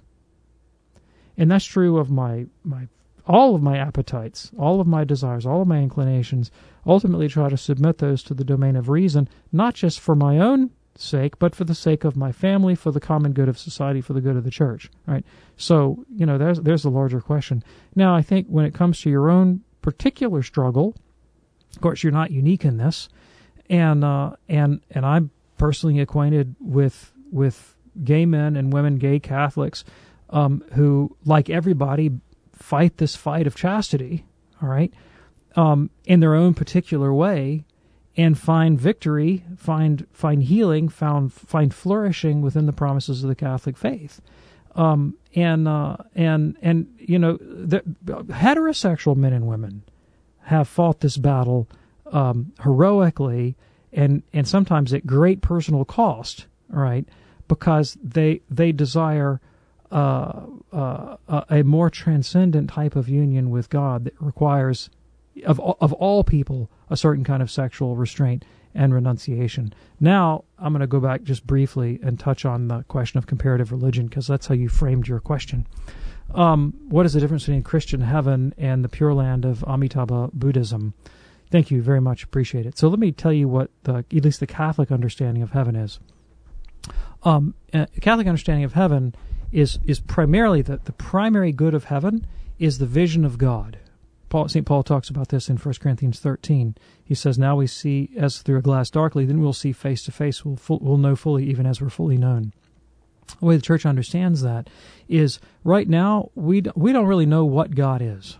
And that's true of my my all of my appetites, all of my desires, all of my inclinations. Ultimately, try to submit those to the domain of reason, not just for my own sake, but for the sake of my family, for the common good of society, for the good of the church, right? So, you know, there's there's the larger question. Now, I think when it comes to your own particular struggle, of course, you're not unique in this, and uh, and and I'm personally acquainted with with gay men and women, gay Catholics, um, who, like everybody, fight this fight of chastity, all right, um, in their own particular way, and find victory, find find healing, found find flourishing within the promises of the Catholic faith, um, and uh, and and you know, the, heterosexual men and women have fought this battle um, heroically, and and sometimes at great personal cost, right? Because they they desire uh, uh, a more transcendent type of union with God that requires of of all people a certain kind of sexual restraint and renunciation. Now, I'm going to go back just briefly and touch on the question of comparative religion, because that's how you framed your question. Um, what is the difference between Christian heaven and the Pure Land of Amitabha Buddhism? Thank you very much. Appreciate it. So let me tell you what the, at least the Catholic understanding of heaven is. Um, uh, Catholic understanding of heaven is is primarily that the primary good of heaven is the vision of God. Paul, Saint Paul talks about this in First Corinthians thirteen. He says, now we see as through a glass darkly, then we'll see face to face, we'll, full, we'll know fully even as we're fully known. The way the church understands that is right now we, we don't really know what God is.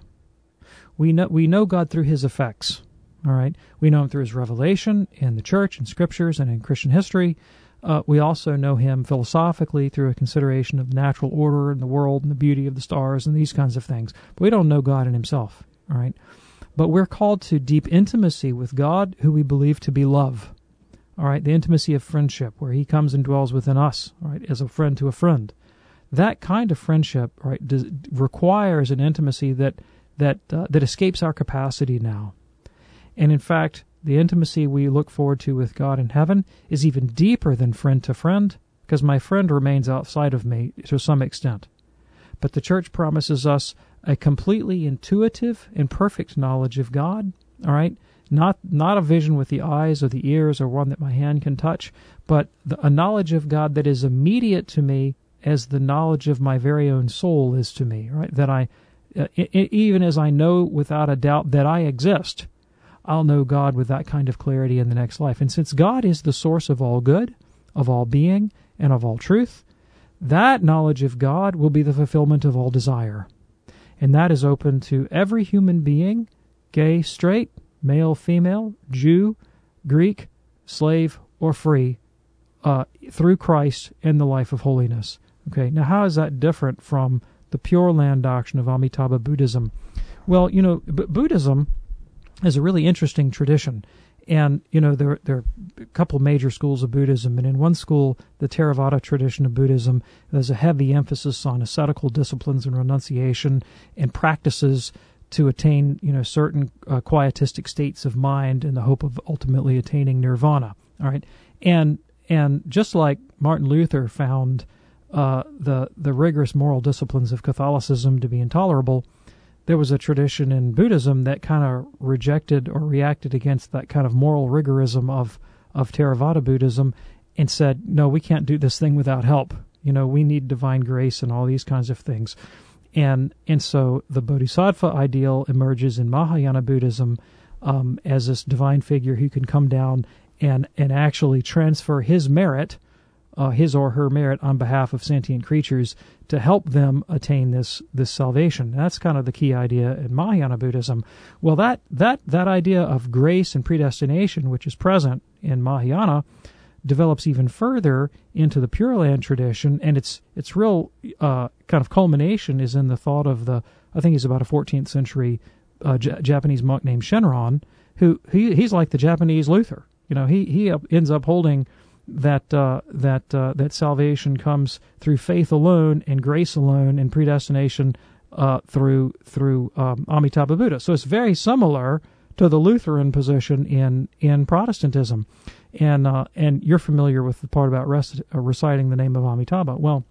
We know, we know God through his effects. All right, we know him through his revelation in the church and scriptures and in Christian history. Uh, we also know him philosophically through a consideration of natural order in the world and the beauty of the stars and these kinds of things. But we don't know God in himself. All right, but we're called to deep intimacy with God, who we believe to be love. All right, the intimacy of friendship, where he comes and dwells within us. All right, as a friend to a friend. That kind of friendship, right, does, requires an intimacy that that uh, that escapes our capacity now. And in fact, the intimacy we look forward to with God in heaven is even deeper than friend to friend, because my friend remains outside of me to some extent. But the church promises us a completely intuitive and perfect knowledge of God, all right? Not not a vision with the eyes or the ears or one that my hand can touch, but the, a knowledge of God that is immediate to me as the knowledge of my very own soul is to me, right? That I, uh, I, even as I know without a doubt that I exist, I'll know God with that kind of clarity in the next life. And since God is the source of all good, of all being, and of all truth, that knowledge of God will be the fulfillment of all desire. And that is open to every human being, gay, straight, male, female, Jew, Greek, slave, or free, uh, through Christ in the life of holiness. Okay, now how is that different from the Pure Land doctrine of Amitabha Buddhism? Well, you know, B- Buddhism is a really interesting tradition. And, you know, there, there are a couple major schools of Buddhism. And in one school, the Theravada tradition of Buddhism, there's a heavy emphasis on ascetical disciplines and renunciation and practices to attain, you know, certain uh, quietistic states of mind in the hope of ultimately attaining nirvana. All right. And and just like Martin Luther found uh, the the rigorous moral disciplines of Catholicism to be intolerable, there was a tradition in Buddhism that kind of rejected or reacted against that kind of moral rigorism of, of Theravada Buddhism and said, no, we can't do this thing without help. You know, we need divine grace and all these kinds of things. And and so the Bodhisattva ideal emerges in Mahayana Buddhism um, as this divine figure who can come down and, and actually transfer his merit, uh, his or her merit on behalf of sentient creatures to help them attain this this salvation. And that's kind of the key idea in Mahayana Buddhism. Well, that that that idea of grace and predestination, which is present in Mahayana, develops even further into the Pure Land tradition, and its its real uh, kind of culmination is in the thought of the, I think he's about a fourteenth century uh, J- Japanese monk named Shenron, who he he's like the Japanese Luther. You know, he he ends up holding that uh, that uh, that salvation comes through faith alone and grace alone and predestination uh, through through um, Amitabha Buddha. So it's very similar to the Lutheran position in in Protestantism, and uh, and you're familiar with the part about rec- uh, reciting the name of Amitabha. Well,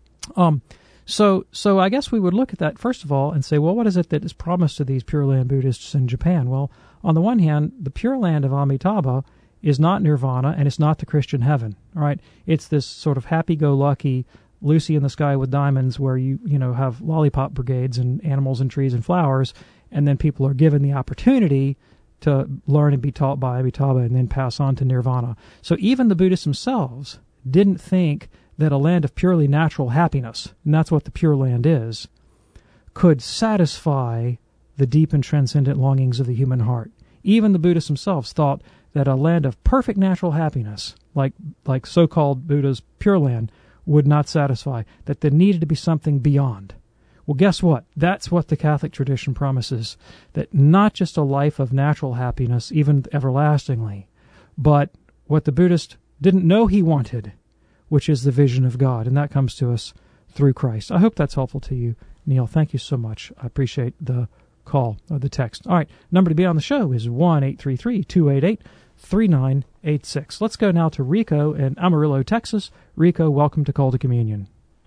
um, so so I guess we would look at that first of all and say, well, what is it that is promised to these Pure Land Buddhists in Japan? Well, on the one hand, the Pure Land of Amitabha is not nirvana, and it's not the Christian heaven. All right, it's this sort of happy-go-lucky Lucy in the sky with diamonds, where you you know have lollipop brigades and animals and trees and flowers, and then people are given the opportunity to learn and be taught by Amitabha and then pass on to nirvana. So even the Buddhists themselves didn't think that a land of purely natural happiness, and that's what the Pure Land is, could satisfy the deep and transcendent longings of the human heart. Even the Buddhists themselves thought that a land of perfect natural happiness, like like so-called Buddha's Pure Land, would not satisfy, that there needed to be something beyond. Well, guess what? That's what the Catholic tradition promises, that not just a life of natural happiness, even everlastingly, but what the Buddhist didn't know he wanted, which is the vision of God, and that comes to us through Christ. I hope that's helpful to you, Neil. Thank you so much. I appreciate the call or the text. All right, number to be on the show is one eight three three, two eight eight, three nine eight six. Let's go now to Rico in Amarillo, Texas. Rico, welcome to Call to Communion.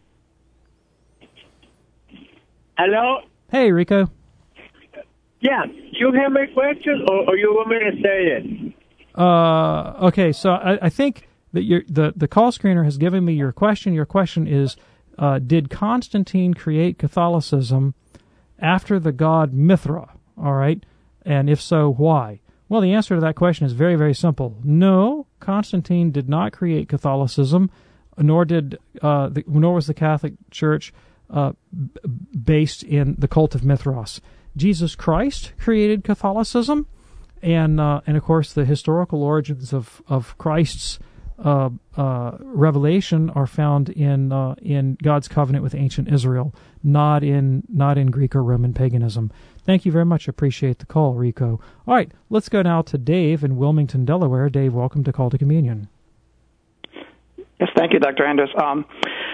Hello? Hey, Rico. Yeah, you have my question, or, or you want me to say it? Uh, okay, so I, I think that your, the, the call screener has given me your question. Your question is, uh, did Constantine create Catholicism after the god Mithra? All right? And if so, why? Well, the answer to that question is very, very simple. No, Constantine did not create Catholicism, nor did uh, the, nor was the Catholic Church uh, b- based in the cult of Mithras. Jesus Christ created Catholicism, and uh, and of course the historical origins of of Christ's uh, uh, revelation are found in uh, in God's covenant with ancient Israel, not in not in Greek or Roman paganism. Thank you very much. Appreciate the call, Rico. All right, let's go now to Dave in Wilmington, Delaware. Dave, welcome to Call to Communion. Yes, thank you, Doctor Andrus. Um,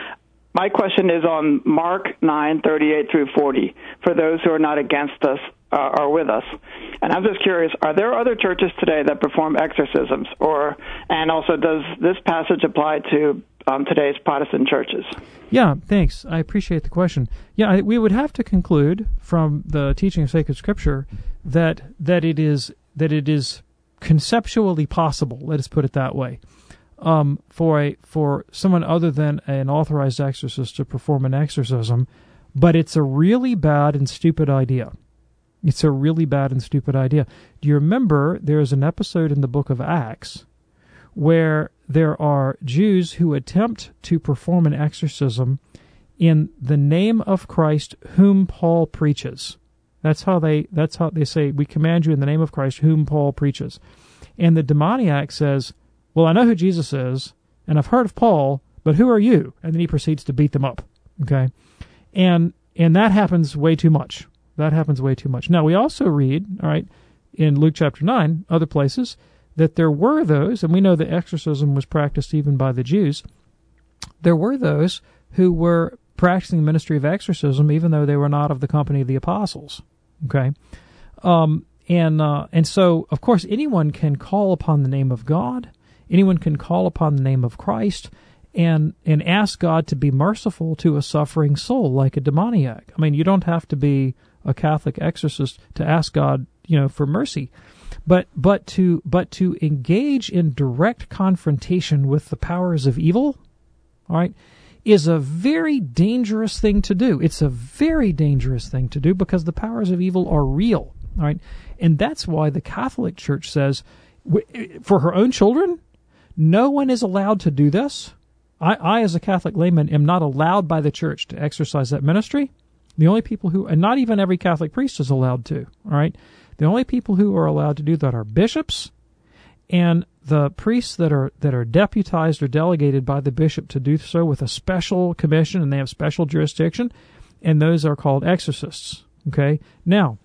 my question is on Mark nine thirty-eight through forty. For those who are not against us uh, are with us, and I'm just curious: are there other churches today that perform exorcisms, or and also does this passage apply to um, today's Protestant churches? Yeah, thanks. I appreciate the question. Yeah, I, we would have to conclude from the teaching of sacred Scripture that that it is that it is conceptually possible. Let us put it that way. Um, for a for someone other than an authorized exorcist to perform an exorcism, but it's a really bad and stupid idea. It's a really bad and stupid idea. Do you remember there is an episode in the book of Acts where there are Jews who attempt to perform an exorcism in the name of Christ whom Paul preaches? That's how they that's how they say, we command you in the name of Christ whom Paul preaches. And the demoniac says, well, I know who Jesus is, and I've heard of Paul, but who are you? And then he proceeds to beat them up. Okay? And and that happens way too much. That happens way too much. Now, we also read, all right, in Luke chapter nine, other places, that there were those, and we know that exorcism was practiced even by the Jews, there were those who were practicing the ministry of exorcism even though they were not of the company of the apostles. Okay? Um, and uh, and so, of course, anyone can call upon the name of God. Anyone can call upon the name of Christ and and ask God to be merciful to a suffering soul like a demoniac. I mean, you don't have to be a Catholic exorcist to ask God, you know, for mercy. But but to but to engage in direct confrontation with the powers of evil, all right, is a very dangerous thing to do. It's a very dangerous thing to do because the powers of evil are real, all right? And that's why the Catholic Church says, for her own children, no one is allowed to do this. I, I, as a Catholic layman, am not allowed by the Church to exercise that ministry. The only people who, and not even every Catholic priest is allowed to, all right? The only people who are allowed to do that are bishops and the priests that are that are deputized or delegated by the bishop to do so with a special commission, and they have special jurisdiction, and those are called exorcists, okay? Now,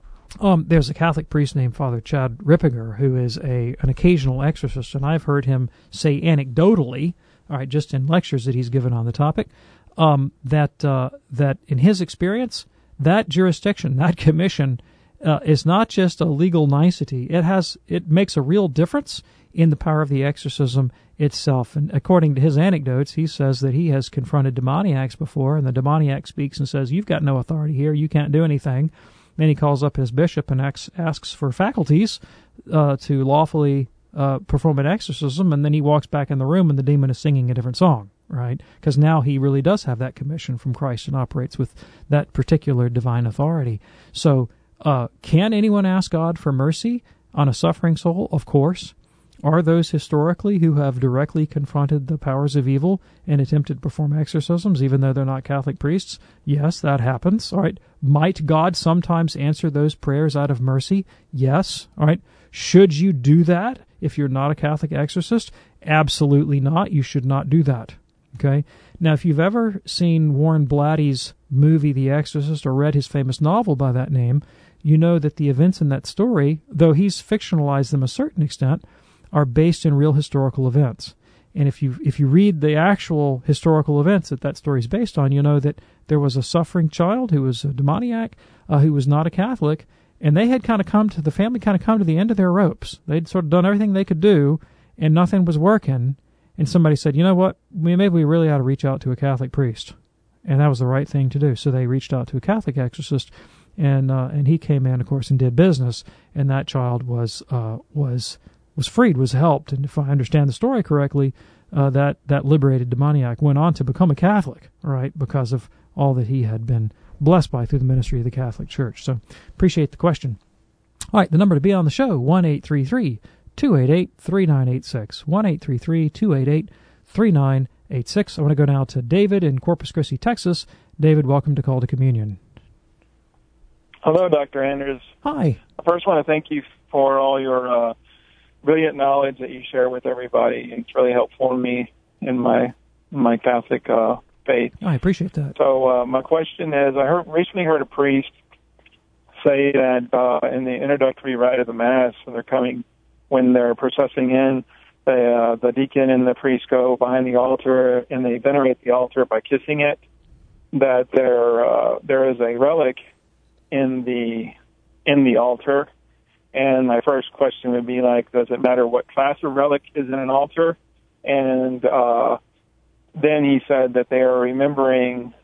Um, there's a Catholic priest named Father Chad Rippinger who is a an occasional exorcist, and I've heard him say anecdotally, all right, just in lectures that he's given on the topic, um, that uh, that in his experience, that jurisdiction, that commission, uh, is not just a legal nicety. It has it makes a real difference in the power of the exorcism itself. And according to his anecdotes, he says that he has confronted demoniacs before, and the demoniac speaks and says, "You've got no authority here. You can't do anything." Then he calls up his bishop and asks, asks for faculties uh, to lawfully uh, perform an exorcism, and then he walks back in the room and the demon is singing a different song, right? Because now he really does have that commission from Christ and operates with that particular divine authority. So uh, can anyone ask God for mercy on a suffering soul? Of course. Are those historically who have directly confronted the powers of evil and attempted to perform exorcisms, even though they're not Catholic priests? Yes, that happens. All right. Might God sometimes answer those prayers out of mercy? Yes. All right. Should you do that if you're not a Catholic exorcist? Absolutely not. You should not do that. Okay. Now, if you've ever seen Warren Blatty's movie The Exorcist or read his famous novel by that name, you know that the events in that story, though he's fictionalized them a certain extent, are based in real historical events. And if you if you read the actual historical events that that story is based on, you know that there was a suffering child who was a demoniac, uh, who was not a Catholic, and they had kind of come to, the family kind of come to the end of their ropes. They'd sort of done everything they could do, and nothing was working. And somebody said, you know what, maybe we really ought to reach out to a Catholic priest. And that was the right thing to do. So they reached out to a Catholic exorcist, and uh, and he came in, of course, and did business, and that child was uh, was... was freed, was helped, and if I understand the story correctly, uh, that, that liberated demoniac went on to become a Catholic, right, because of all that he had been blessed by through the ministry of the Catholic Church. So appreciate the question. All right, the number to be on the show, one eight three three, two eight eight, three nine eight six, one eight three three, two eight eight, three nine eight six. I want to go now to David in Corpus Christi, Texas. David, welcome to Call to Communion. Hello, Doctor Anders. Hi. I first want to thank you for all your uh, brilliant knowledge that you share with everybody. It's really helpful me in my my Catholic uh, faith. I appreciate that. So uh, my question is, I heard, recently heard a priest say that uh, in the introductory rite of the Mass, when they're coming, when they're processing in, the, uh, the deacon and the priest go behind the altar and they venerate the altar by kissing it, that there uh, there is a relic in the in the altar. And my first question would be like, does it matter what class of relic is in an altar? And uh, then he said that they are remembering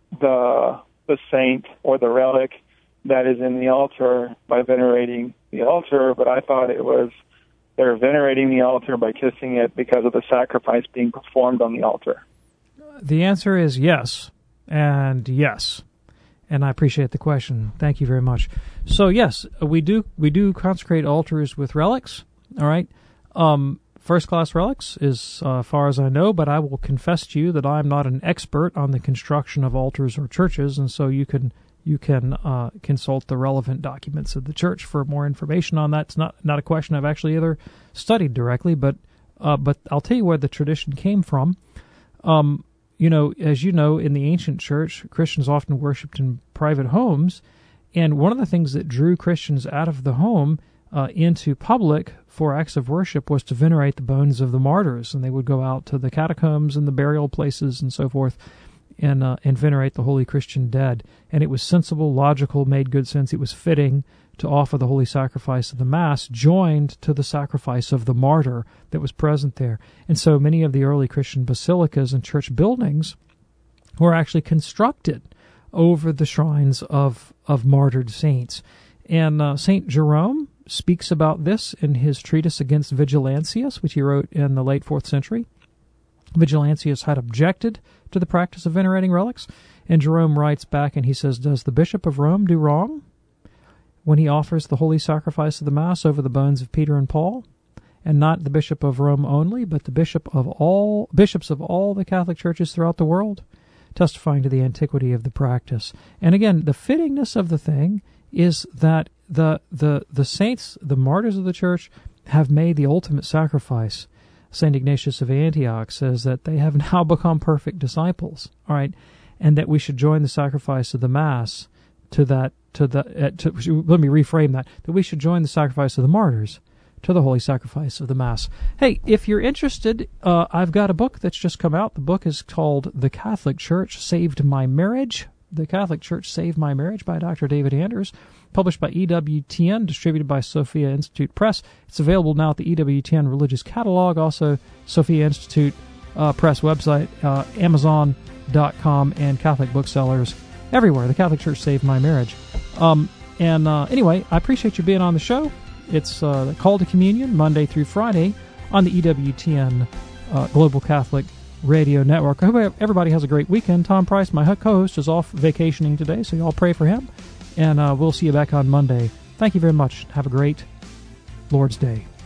the the saint or the relic that is in the altar by venerating the altar, but I thought it was they're venerating the altar by kissing it because of the sacrifice being performed on the altar. The answer is yes, and yes. And I appreciate the question. Thank you very much. So yes, we do we do consecrate altars with relics. All right, um, first class relics, as uh, far as I know. But I will confess to you that I'm not an expert on the construction of altars or churches, and so you can you can uh, consult the relevant documents of the church for more information on that. It's not not a question I've actually either studied directly, but uh, but I'll tell you where the tradition came from. Um, You know, as you know, in the ancient church, Christians often worshipped in private homes, and one of the things that drew Christians out of the home uh, into public for acts of worship was to venerate the bones of the martyrs, and they would go out to the catacombs and the burial places and so forth, and uh, and venerate the holy Christian dead. And it was sensible, logical, made good sense. It was fitting to offer the holy sacrifice of the Mass joined to the sacrifice of the martyr that was present there. And so many of the early Christian basilicas and church buildings were actually constructed over the shrines of, of martyred saints. And uh, Saint Jerome speaks about this in his treatise against Vigilantius, which he wrote in the late fourth century. Vigilantius had objected to the practice of venerating relics, and Jerome writes back and he says, "Does the Bishop of Rome do wrong when he offers the holy sacrifice of the Mass over the bones of Peter and Paul? And not the Bishop of Rome only, but the bishop of all bishops of all the Catholic churches throughout the world, testifying to the antiquity of the practice." And again, the fittingness of the thing is that the the the saints, the martyrs of the church, have made the ultimate sacrifice. Saint Ignatius of Antioch says that they have now become perfect disciples, all right, and that we should join the sacrifice of the Mass to that. To the uh, to, let me reframe that. That we should join the sacrifice of the martyrs to the holy sacrifice of the Mass. Hey, if you're interested, uh, I've got a book that's just come out. The book is called "The Catholic Church Saved My Marriage." The Catholic Church Saved My Marriage by Doctor David Anders, published by E W T N, distributed by Sophia Institute Press. It's available now at the E W T N Religious Catalog, also Sophia Institute uh, Press website, uh, Amazon dot com, and Catholic booksellers everywhere. The Catholic Church Saved My Marriage. Um, and uh, anyway, I appreciate you being on the show. It's uh, the Call to Communion, Monday through Friday, on the E W T N uh, Global Catholic Radio Network. I hope everybody has a great weekend. Tom Price, my co-host, is off vacationing today, so y'all pray for him. And uh, we'll see you back on Monday. Thank you very much. Have a great Lord's Day.